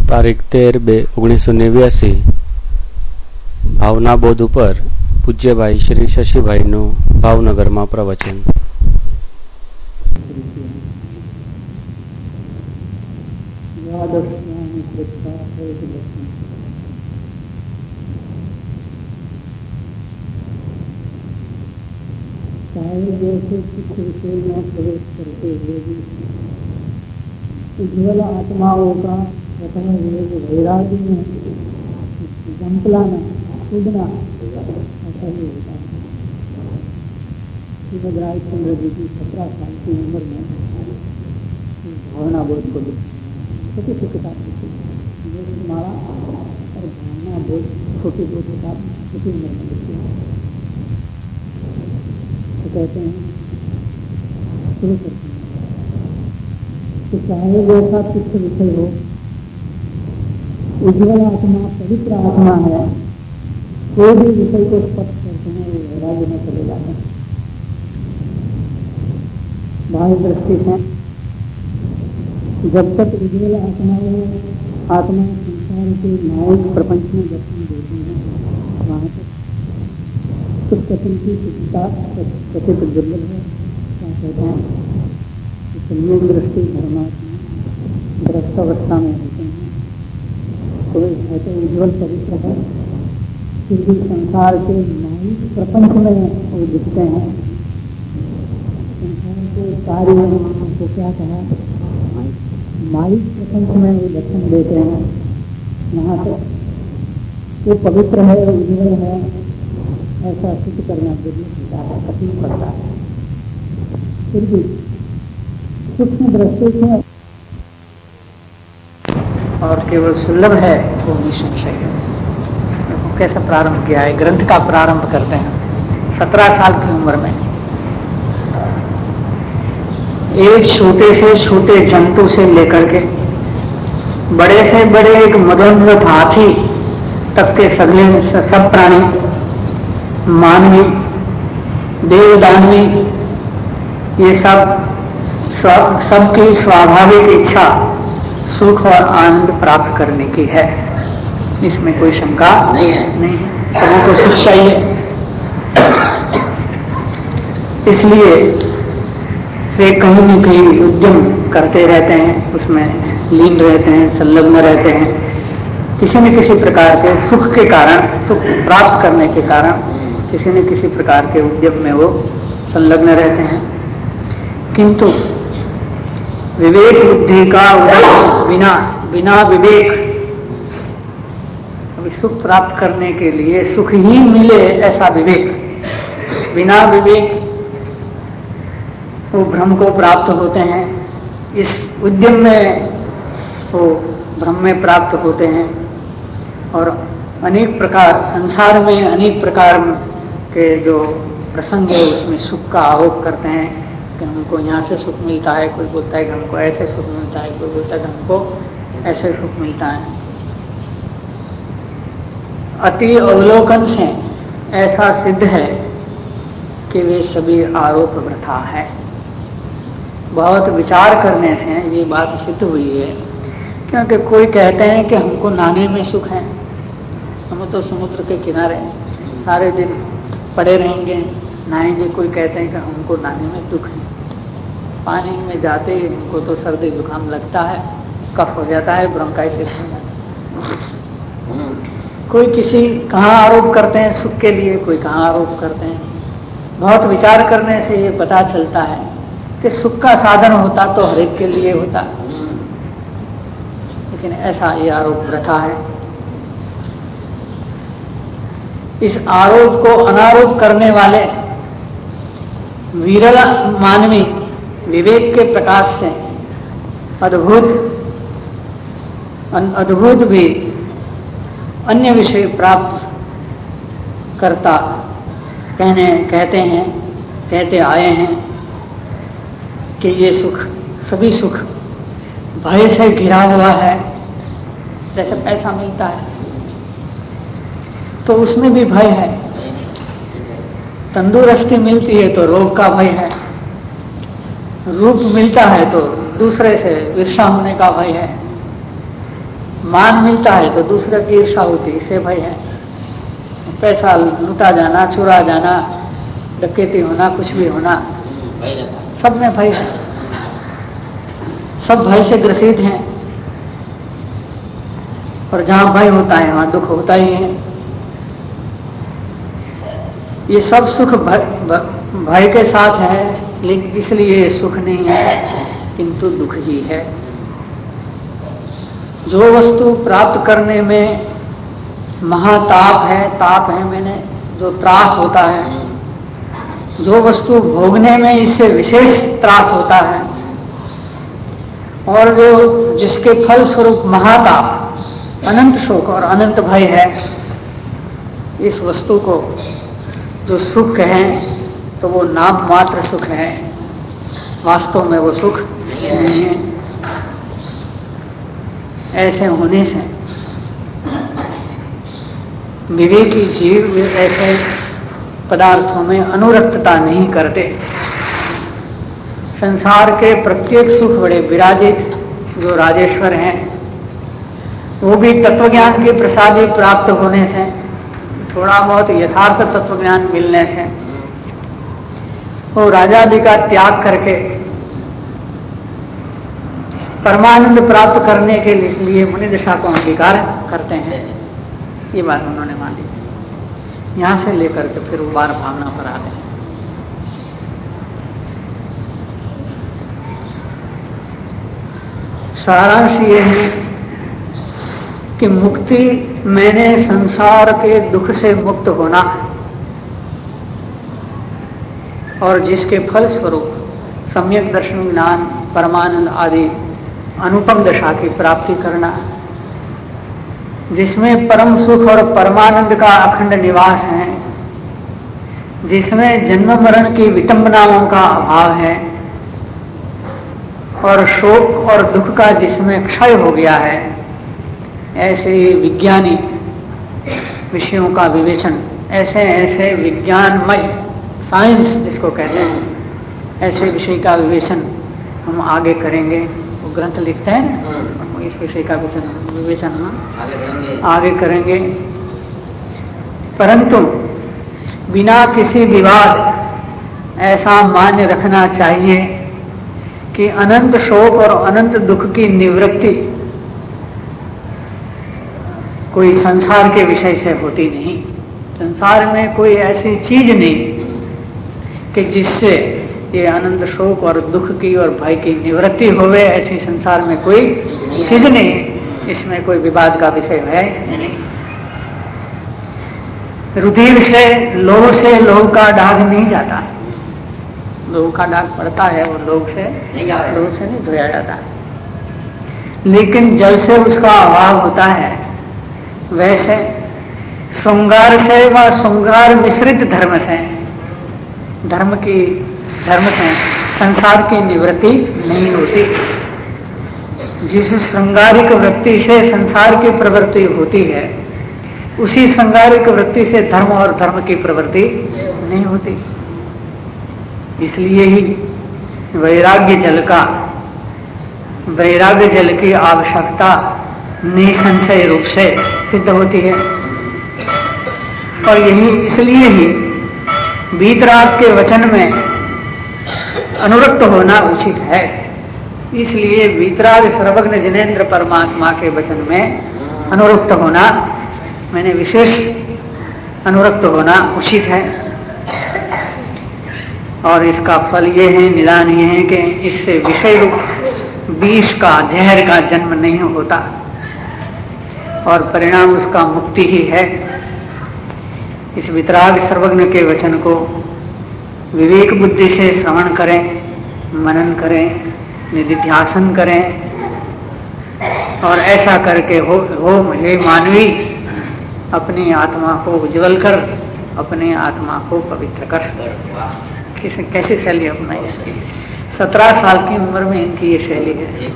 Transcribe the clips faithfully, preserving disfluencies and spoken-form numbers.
તારીખ તેર બે ઓગણીસો નેવ્યાસી ભાવના બોધ ઉપર પૂજ્યભાઈ શ્રી શશીભાઈનું ભાવનગરમાં પ્રવચન. उज्ज्वल आत्माओं का प्रथम विवेक वैराग्य में जंपलाना कूदना ऐसा ही होता है. श्रीमद्राज चंद्र जी की सत्रह साल की उम्र में भावना बोध को छोटी सी किताब लिखी मारा और भावना बोध छोटी दो किताब छोटी उम्र में लिखी है. तो कहते हैं शुरू करते हैं कि चाहे जैसा चित्त विषय हो, उज्ज्वल आत्मा पवित्र आत्मा है, कोई भी विषय को स्पर्श करते हैं वो वैराग्य में चले जाते हैं. बाह्य दृष्टि से जब तक उज्ज्वल आत्माओं आत्मा संसार के न्यायिक प्रपंच में दर्शन देते हैं वहाँ तक कुछ कथन की चिंता कथित दुर्लभ है. क्या कहते हैं संयोग दृष्टि धर्मात्मा दृष्टावस्था में होते हैं. कोई है तो उज्ज्वल पवित्र है, फिर भी संसार के न्यायिक प्रपंच में वो दिखते हैं. संसार के कार्य को क्या कहा, माइक प्रपंच में वो दर्शन देते हैं. यहाँ तक वो पवित्र है, उज्ज्वल है, ऐसा सिद्ध करना दुर्लभ होता है, कठिन पड़ता है. फिर भी सूक्ष्म दृष्टि से और केवल सुलभ है वो निसंशय है. तो कैसा प्रारंभ किया है, ग्रंथ का प्रारंभ करते हैं. सत्रह साल की उम्र में एक छोटे से छोटे जंतु से लेकर के बड़े से बड़े एक मदोन्नत हाथी तक के सगले सब प्राणी, मानवी, देवदानवी, ये सब सबकी स्वाभाविक इच्छा सुख और आनंद प्राप्त करने की है. इसमें कोई शंका नहीं है. नहीं सबों को सुख चाहिए, इसलिए वे कहीं न कहीं उद्यम करते रहते हैं, उसमें लीन रहते हैं, संलग्न रहते हैं. किसी न किसी प्रकार के सुख के कारण, सुख प्राप्त करने के कारण किसी न किसी प्रकार के उद्यम में वो संलग्न रहते हैं. किंतु विवेक बुद्धि का उदय बिना बिना विवेक, अभी सुख प्राप्त करने के लिए सुख ही मिले ऐसा विवेक, बिना विवेक वो भ्रम को प्राप्त होते हैं. इस उद्यम में वो भ्रम में प्राप्त होते हैं और अनेक प्रकार संसार में अनेक प्रकार के जो प्रसंग है उसमें सुख का आरोप करते हैं कि हमको यहाँ से सुख मिलता है, कोई बोलता है कि हमको ऐसे सुख मिलता है, कोई बोलता है कि हमको ऐसे सुख मिलता है. अति अवलोकन से ऐसा सिद्ध है कि वे सभी आरोप वृथा है. बहुत विचार करने से ये बात सिद्ध हुई है. क्योंकि कोई कहते हैं कि हमको नहाने में सुख है, हम तो समुद्र के किनारे सारे दिन पड़े रहेंगे, नहाएंगे. कोई कहते हैं कि हमको नहाने में दुख है, पानी में जाते ही हमको तो सर्दी जुकाम लगता है, कफ हो जाता है, ब्रोंकाइटिस हो जाता है. कोई किसी कहाँ आरोप करते हैं सुख के लिए, कोई कहाँ आरोप करते हैं. बहुत विचार करने से ये पता चलता है कि सुख का साधन होता तो हर एक के लिए होता, लेकिन ऐसा ये आरोप वृथा है. इस आरोप को अनारोप करने वाले विरल मानवी विवेक के प्रकाश से अद्भुत अद्भुत भी अन्य विषय प्राप्त करता कहने कहते हैं कहते आए हैं कि ये सुख, सभी सुख भय से घिरा हुआ है. जैसे पैसा मिलता है तो उसमें भी भय है, तंदुरुस्ती मिलती है तो रोग का भय है, रूप मिलता है तो दूसरे से ईर्ष्या होने का भय है, मान मिलता है तो दूसरे की ईर्षा होती, इससे भय है। पैसा लूटा जाना, चुरा जाना, डकैती होना, कुछ भी होना, सब में भय है। सब भय से ग्रसित हैं, और जहां भय होता है वहां दुख होता ही है। ये सब सुख भय, भय के साथ है, लेकिन इसलिए सुख नहीं है किंतु दुख ही है। जो वस्तु प्राप्त करने में महाताप है, ताप है मैंने जो त्रास होता है, जो वस्तु भोगने में इससे विशेष त्रास होता है, और जो जिसके फल स्वरूप महाताप, अनंत शोक और अनंत भय है, इस वस्तु को जो सुख है तो वो नाम मात्र सुख है, वास्तव में वो सुख नहीं है। ऐसे होने से विवेकी जीव ऐसे पदार्थों में अनुरक्तता नहीं करते। संसार के प्रत्येक सुख बड़े विराजित जो राजेश्वर हैं, वो भी तत्वज्ञान के प्रसादी प्राप्त होने से, थोड़ा बहुत यथार्थ तत्वज्ञान मिलने से, वो राजादि का त्याग करके परमानंद प्राप्त करने के लिए मुनि दशा को अंगीकार करते हैं। ये बात उन्होंने मान ली। यहां से लेकर के फिर वो बार भावना पर आते हैं। सारांश ये है कि मुक्ति मैंने संसार के दुख से मुक्त होना, और जिसके फल स्वरूप सम्यक दर्शन, ज्ञान, परमानंद आदि अनुपम दशा की प्राप्ति करना, जिसमें परम सुख और परमानंद का अखंड निवास है, जिसमें जन्म मरण की विटंबनाओं का अभाव है, और शोक और दुख का जिसमें क्षय हो गया है, ऐसे विज्ञानी विषयों का विवेचन, ऐसे ऐसे विज्ञानमय साइंस जिसको कहते हैं, ऐसे विषय का विवेचन हम आगे करेंगे। वो ग्रंथ लिखते हैं, इस विषय का विवेचन विवेचन हम आगे करेंगे। परंतु बिना किसी विवाद ऐसा मान्य रखना चाहिए कि अनंत शोक और अनंत दुख की निवृत्ति कोई संसार के विषय से होती नहीं। संसार में कोई ऐसी चीज नहीं कि जिससे ये अनंत शोक और दुख की और भय की निवृत्ति होवे, ऐसी संसार में कोई चीज नहीं, इसमें कोई विवाद का विषय है नहीं। रुधिर से, लोह से लोह का दाग नहीं जाता, लोह का दाग पड़ता है और लोह से लोह से नहीं धोया जाता, लेकिन जल से उसका अभाव होता है। वैसे श्रृंगार से व श्रृंगार मिश्रित धर्म से, धर्म की धर्म से संसार की निवृत्ति नहीं होती। जिस श्रृंगारिक वृत्ति से संसार की प्रवृत्ति होती है, उसी श्रृंगारिक वृत्ति से धर्म और धर्म की प्रवृत्ति नहीं होती। इसलिए ही वैराग्य जल का वैराग्य जल की आवश्यकता निसंशय रूप से सिद्ध होती है। और यही इसलिए ही वीतराग के वचन में अनुरक्त होना उचित है। इसलिए वीतराग सर्वज्ञ जिनेन्द्र परमात्मा के वचन में अनुरक्त होना, मैंने विशेष अनुरक्त होना उचित है। और इसका फल ये है, निदान ये है कि इससे विषय रूप विष का, जहर का जन्म नहीं होता और परिणाम उसका मुक्ति ही है। इस वितराग सर्वज्ञ के वचन को विवेक बुद्धि से श्रवण करें, मनन करें, निधिध्यासन करें, और ऐसा करके हो हो हे मानवी, अपनी आत्मा को उज्जवल कर, अपनी आत्मा को पवित्र कर। किसे कैसी शैली अपनाई? सत्रह साल की उम्र में इनकी ये शैली है।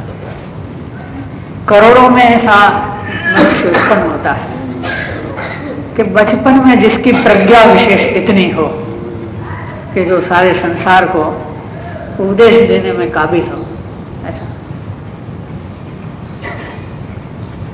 करोड़ों में ऐसा मनुष्य उत्पन्न होता है कि बचपन में जिसकी प्रज्ञा विशेष इतनी हो कि जो सारे संसार को उपदेश देने में काबिल हो। ऐसा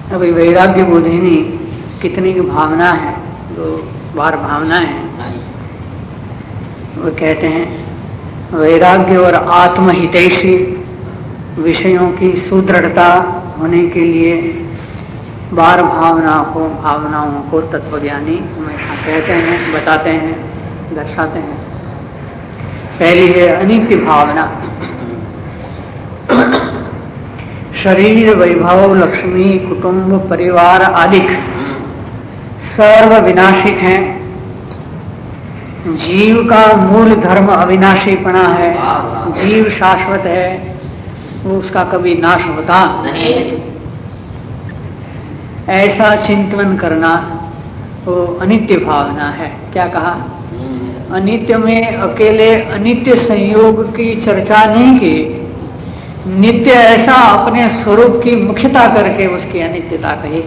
अभी वैराग्य बोधिनी कितनी की भावना है, दो बार भावना है। वो कहते हैं वैराग्य और आत्महितैषी विषयों की सुदृढ़ता होने के लिए बार भावना को भावनाओं को तत्वज्ञानी हमेशा कहते हैं, बताते हैं, दर्शाते हैं। पहली है अनित्य भावना। शरीर, वैभव, लक्ष्मी, कुटुंब, परिवार आदि सर्व विनाशी हैं। जीव का मूल धर्म अविनाशीपना है। जीव शाश्वत है, वो उसका कभी नाश होता नहीं। ऐसा चिंतन करना वो अनित्य भावना है। क्या कहा? अनित्य में अकेले अनित्य संयोग की चर्चा नहीं की, नित्य ऐसा अपने स्वरूप की मुख्यता करके उसकी अनित्यता कही।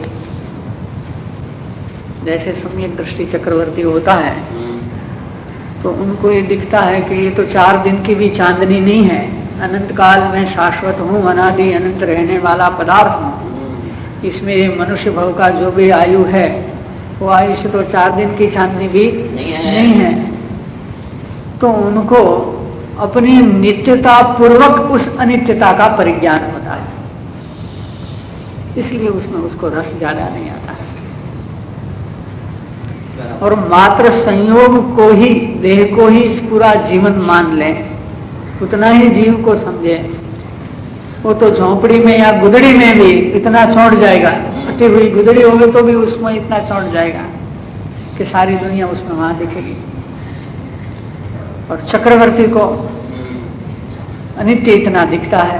जैसे सम्यक दृष्टि चक्रवर्ती होता है तो उनको ये दिखता है कि ये तो चार दिन की भी चांदनी नहीं है, अनंत काल में शाश्वत हूँ, अनादि अनंत रहने वाला पदार्थ हूँ। इसमें ये मनुष्य भव का जो भी आयु है वो आयुष्य तो चार दिन की चांदनी भी नहीं है, नहीं है। तो उनको अपनी नित्यता पूर्वक उस अनित्यता का परिज्ञान होता है, इसलिए उसमें उसको रस ज्यादा नहीं आता है। और मात्र संयोग को ही, देह को ही पूरा जीवन मान लें, उतना ही जीव को समझे, वो तो झोंपड़ी में या गुदड़ी में भी इतना छोड़ जाएगा, फटी हुई गुदड़ी होगी तो भी उसमें इतना छोड़ जाएगा कि सारी दुनिया उसमें वहां दिखेगी। और चक्रवर्ती को अनित्य इतना दिखता है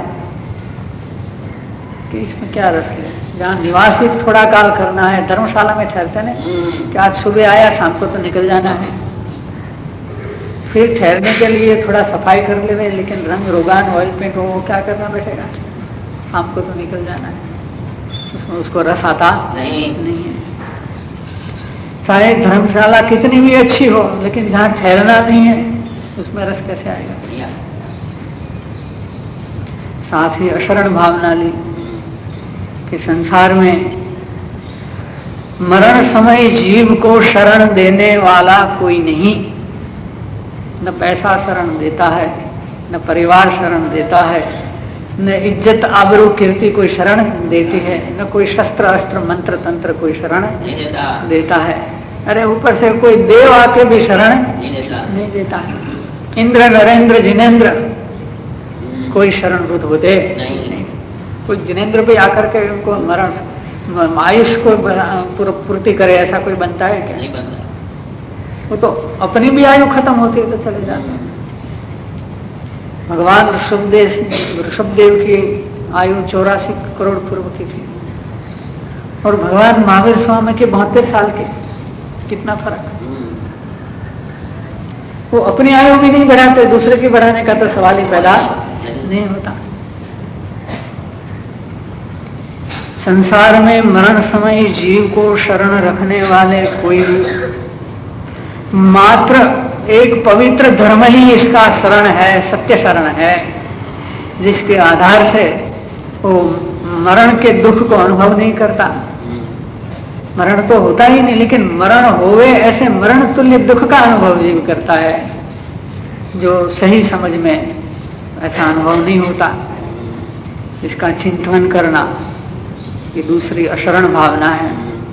कि इसमें क्या रस है। जहाँ निवासी थोड़ा काल करना है, धर्मशाला में ठहरते ना कि आज सुबह आया शाम को तो निकल जाना है, फिर ठहरने के लिए थोड़ा सफाई कर ले, लेकिन रंग रोगान ऑयल पेंट वो क्या करना बैठेगा, शाम को तो निकल जाना है। उसमें उसको रस आता नहीं, नहीं है। चाहे धर्मशाला कितनी भी अच्छी हो, लेकिन जहाँ ठहरना नहीं है उसमें रस कैसे आएगा। साथ ही अशरण भावना ली कि संसार में मरण समय जीव को शरण देने वाला कोई नहीं। न पैसा शरण देता है, न परिवार शरण देता है, न इज्जत आबरू कीर्ति कोई शरण देती है, न कोई शस्त्र अस्त्र मंत्र तंत्र कोई शरण नहीं देता, देता है। अरे ऊपर से कोई देव आके भी शरण नहीं देता, नहीं देता है। इंद्र नरेंद्र जिनेन्द्र कोई शरणभूत होते नहीं, नहीं। कोई जिनेन्द्र भी आकर के उनको मरण आयुष को पूर्ति करे, ऐसा कोई बनता है क्या? नहीं बनता। वो तो अपनी भी आयु खत्म होती है तो चले जाते हैं। भगवान ऋषभदेव ऋषभदेव की आयु चौरासी करोड़ पूर्व की थी और भगवान महावीर स्वामी के बहत्तर साल के, कितना फर्क। वो अपनी आयु भी नहीं बढ़ाते, दूसरे की बढ़ाने का तो सवाल ही पैदा नहीं होता। संसार में मरण समय जीव को शरण रखने वाले कोई भी, मात्र एक पवित्र धर्म ही इसका शरण है, सत्य शरण है, जिसके आधार से वो मरण के दुख को अनुभव नहीं करता। मरण तो होता ही नहीं, लेकिन मरण होवे ऐसे मरण तुल्य दुख का अनुभव जीव करता है, जो सही समझ में ऐसा अनुभव नहीं होता। इसका चिंतन करना ये दूसरी अशरण भावना है।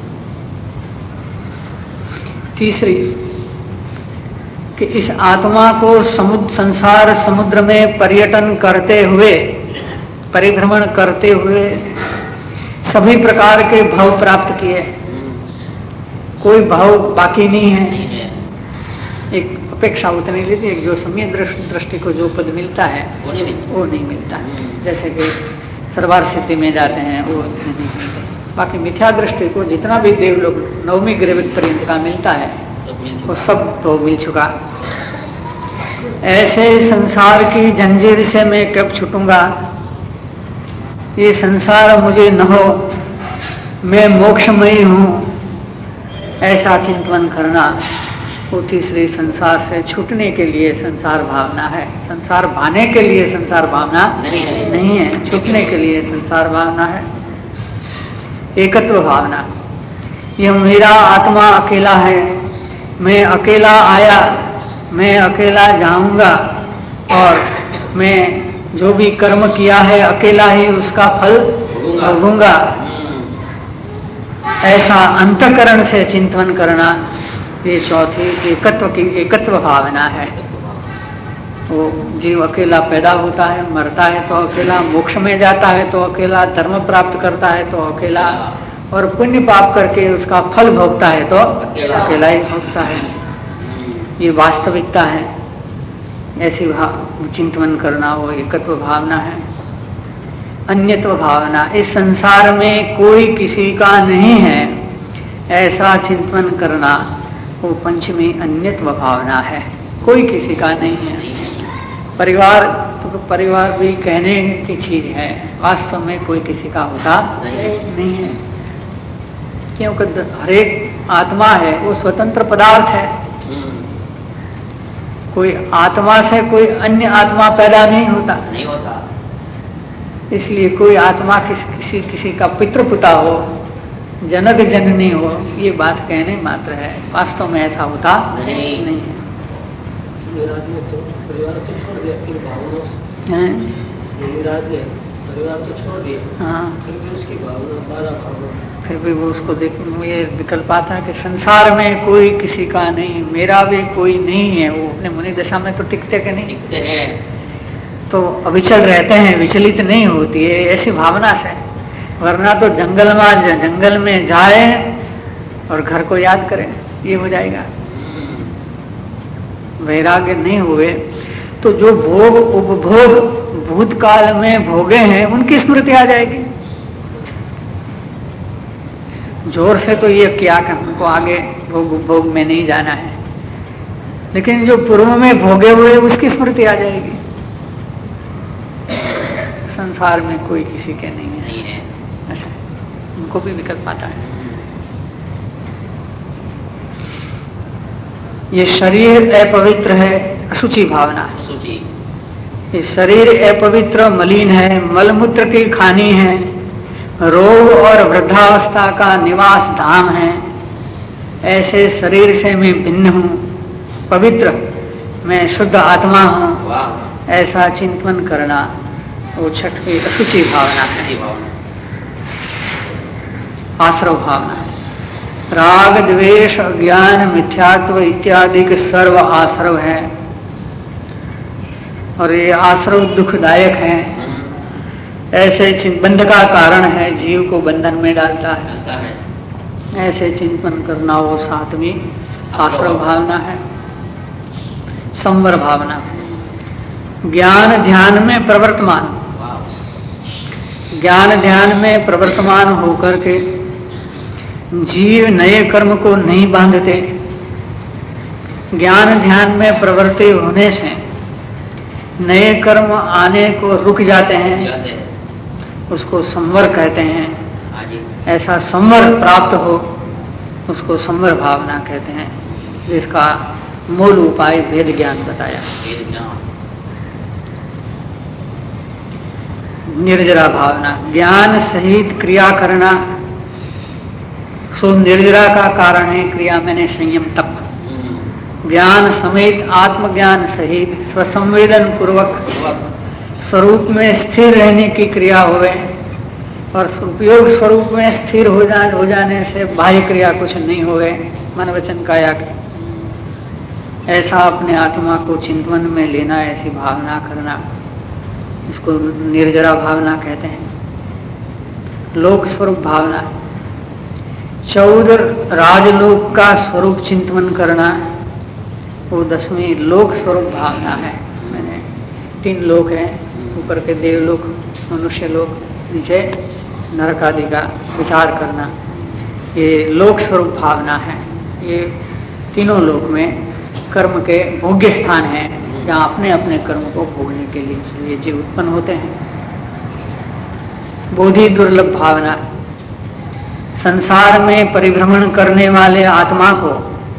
तीसरी कि इस आत्मा को समुद्र संसार समुद्र में पर्यटन करते हुए, परिभ्रमण करते हुए सभी प्रकार के भाव प्राप्त किए, कोई भाव बाकी नहीं है। एक अपेक्षा उतनी लेती है, जो सम्यक दृष्टि को जो पद मिलता है वो नहीं, वो नहीं मिलता। जैसे कि सरवार सिद्धि में जाते हैं वो नहीं मिलते। बाकी मिथ्या दृष्टि को जितना भी देवलोक नवमी ग्रेवित पर्यंत का मिलता है वो सब तो मिल चुका। ऐसे संसार की जंजीर से मैं कब छूटूंगा, ये संसार मुझे न हो, मैं मोक्षमयी हूँ, ऐसा चिंतन करना वो तीसरी संसार से छूटने के लिए संसार भावना है। संसार भाने के लिए संसार भावना नहीं है, नहीं है, छूटने के लिए संसार भावना है। एकत्व भावना। ये मेरा आत्मा अकेला है, मैं अकेला आया, मैं अकेला जाऊंगा और मैं जो भी कर्म किया है अकेला ही उसका फल भोगूंगा, ऐसा अंतःकरण से चिंतन करना, ये चौथी एकत्व की एकत्व भावना है। वो जीव अकेला पैदा होता है, मरता है तो अकेला, मोक्ष में जाता है तो अकेला, धर्म प्राप्त करता है तो अकेला, और पुण्य पाप करके उसका फल भोगता है तो अकेला ही भोगता है। ये वास्तविकता है। ऐसी भाव चिंतन करना वो एकत्व भावना है। अन्यत्व भावना, इस संसार में कोई किसी का नहीं है, ऐसा चिंतन करना वो पंचमी अन्यत्व भावना है। कोई किसी का नहीं है। परिवार तो परिवार भी कहने की चीज है, वास्तव में कोई किसी का होता नहीं है, क्योंकि हर एक आत्मा है वो स्वतंत्र पदार्थ है। कोई आत्मा से कोई अन्य आत्मा पैदा नहीं होता नहीं होता इसलिए कोई आत्मा किस, किसी किसी का पितृपुता हो, जनक जननी हो, ये बात कहने मात्र है, वास्तव में ऐसा होता नहीं, नहीं है। परिवार तो छोड़ दिया, फिर भावना हैं? परिवार तो छोड़ दिया, हाँ, फिर भी उसकी भावना बारह भावना, फिर भी वो उसको देख ये निकल पाता है कि संसार में कोई किसी का नहीं, मेरा भी कोई नहीं है। वो अपने मुनि दशा में तो टिकते के नहीं दिखते हैं, तो अविचल रहते हैं, विचलित नहीं होती है ऐसी भावना से। वरना तो जंगल में जंगल में जाए और घर को याद करें, ये हो जाएगा। वैराग्य नहीं हुए तो जो भोग उपभोग भूतकाल में भोगे हैं उनकी स्मृति आ जाएगी। जोर से तो ये किया कि हमको आगे भोग उपभोग में नहीं जाना है, लेकिन जो पूर्व में भोगे हुए उसकी स्मृति आ जाएगी। संसार में कोई किसी के नहीं है, नहीं है। ऐसा उनको भी विकल्प आता है। ये शरीर अपवित्र है, अशुचि भावना है। सूची ये शरीर अपवित्र मलिन है, मलमूत्र की खानी है, रोग और वृद्धावस्था का निवास धाम है। ऐसे शरीर से मैं भिन्न हूँ, पवित्र, मैं शुद्ध आत्मा हूँ, वाह, ऐसा चिंतन करना वो छठी अशुचि भावना है। अच्छी भावना, आश्रव भावना है। राग द्वेष अज्ञान मिथ्यात्व इत्यादि के सर्व आश्रव है, और ये आश्रव दुखदायक है। ऐसे बंध का कारण है, जीव को बंधन में डालता है। चलता है, ऐसे चिंतन करना वो सातवीं आश्रव भावना है। संवर भावना, ज्ञान ध्यान में प्रवर्तमान, वाह, ज्ञान ध्यान में प्रवर्तमान होकर के जीव नए कर्म को नहीं बांधते। ज्ञान ध्यान में प्रवृत्ति होने से नए कर्म आने को रुक जाते हैं, जाते हैं, उसको संवर कहते हैं। आगे ऐसा संवर प्राप्त हो उसको संवर भावना कहते हैं, जिसका मूल उपाय वेद ज्ञान बताया। वेद ज्ञान, निर्जरा भावना, ज्ञान सहित क्रिया करना, सो निर्जरा का कारण है क्रिया मैंने संयम तप। ज्ञान समेत आत्मज्ञान सहित स्वसंवेदन पूर्वक स्वरूप में स्थिर रहने की क्रिया होवे, और उपयोग स्वरूप में स्थिर हो जा हो जाने से बाह्य क्रिया कुछ नहीं होवे, मन वचन काया के। ऐसा अपने आत्मा को चिंतन में लेना, ऐसी भावना करना, इसको निर्जरा भावना कहते हैं। लोक स्वरूप भावना, चौदह राजलोक का स्वरूप चिंतन करना, वो दसवीं लोक स्वरूप भावना है। मैंने तीन लोक हैं, ऊपर के देवलोक, मनुष्य लोक, नीचे नरक आदि का विचार करना, ये लोक स्वरूप भावना है। ये तीनों लोक में कर्म के भोग्य स्थान हैं, जहाँ अपने अपने कर्म को भोगने के लिए ये जीव उत्पन्न होते हैं। बोधि दुर्लभ भावना, संसार में परिभ्रमण करने वाले आत्मा को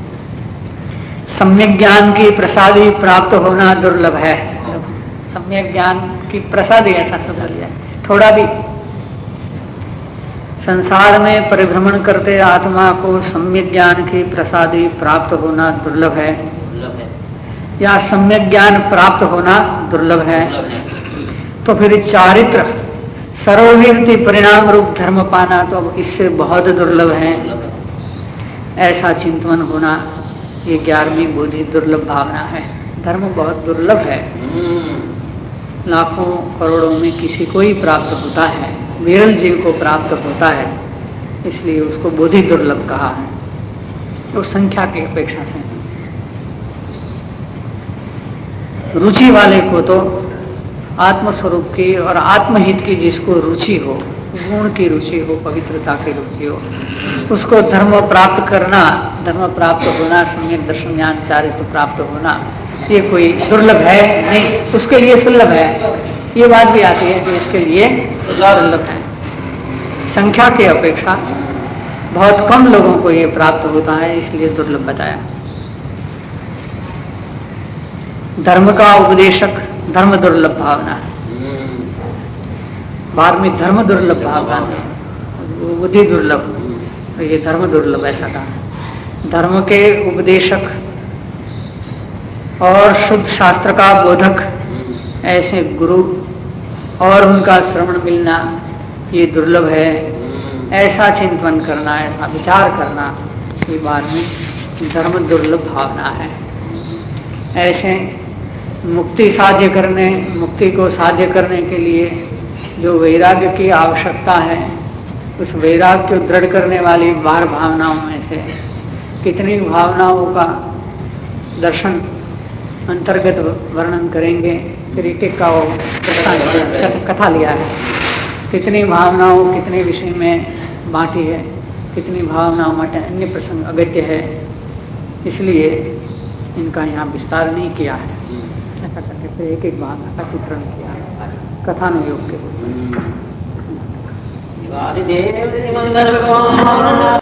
सम्यक ज्ञान की प्रसादी प्राप्त होना दुर्लभ है। सम्यक ज्ञान की प्रसादी ऐसा शब्द लिया, थोड़ा भी संसार में परिभ्रमण करते आत्मा को सम्यक ज्ञान की प्रसादी प्राप्त होना दुर्लभ है, या सम्यक ज्ञान प्राप्त होना दुर्लभ है, तो फिर चारित्र सर्वविरति परिणाम रूप धर्म पाना तो अब इससे बहुत दुर्लभ है। ऐसा चिंतन होना ये ग्यारहवीं बोधि दुर्लभ भावना है। धर्म बहुत दुर्लभ है, लाखों करोड़ों में किसी को ही प्राप्त होता है, विरल जीव को प्राप्त होता है, इसलिए उसको बोधि दुर्लभ कहा है। तो संख्या की अपेक्षा से रुचि वाले को तो आत्मस्वरूप की और आत्महित की जिसको रुचि हो, गुण की रुचि हो, पवित्रता की रुचि हो, उसको धर्म प्राप्त करना, धर्म प्राप्त होना, सम्यक दर्शन ज्ञान चारित्र प्राप्त होना ये कोई दुर्लभ है नहीं, उसके लिए सुलभ है। ये बात भी आती है कि इसके लिए दुर्लभ है। संख्या की अपेक्षा बहुत कम लोगों को ये प्राप्त होता है, इसलिए दुर्लभ बताया। धर्म का उपदेशक धर्म दुर्लभ भावना है। बार में धर्म दुर्लभ भावना है, बुद्धि दुर्लभ, तो ये धर्म दुर्लभ ऐसा कहा। धर्म के उपदेशक और शुद्ध शास्त्र का बोधक ऐसे गुरु और उनका श्रवण मिलना ये दुर्लभ है। ऐसा चिंतन करना, ऐसा विचार करना ये बाद में धर्म दुर्लभ भावना है। ऐसे मुक्ति साध्य करने, मुक्ति को साध्य करने के लिए जो वैराग्य की आवश्यकता है, उस वैराग्य को दृढ़ करने वाली बार भावनाओं में से कितनी भावनाओं का दर्शन अंतर्गत वर्णन करेंगे। फिर एक एक का वो कथा, कथा लिया है, कितनी भावनाओं कितने विषय में बांटी है, कितनी भावनाओं में अन्य प्रसंग अगत्य है, इसलिए इनका यहाँ विस्तार नहीं किया है। ऐसा करके फिर एक एक भावना का चित्रण किया है कथानुयोग के।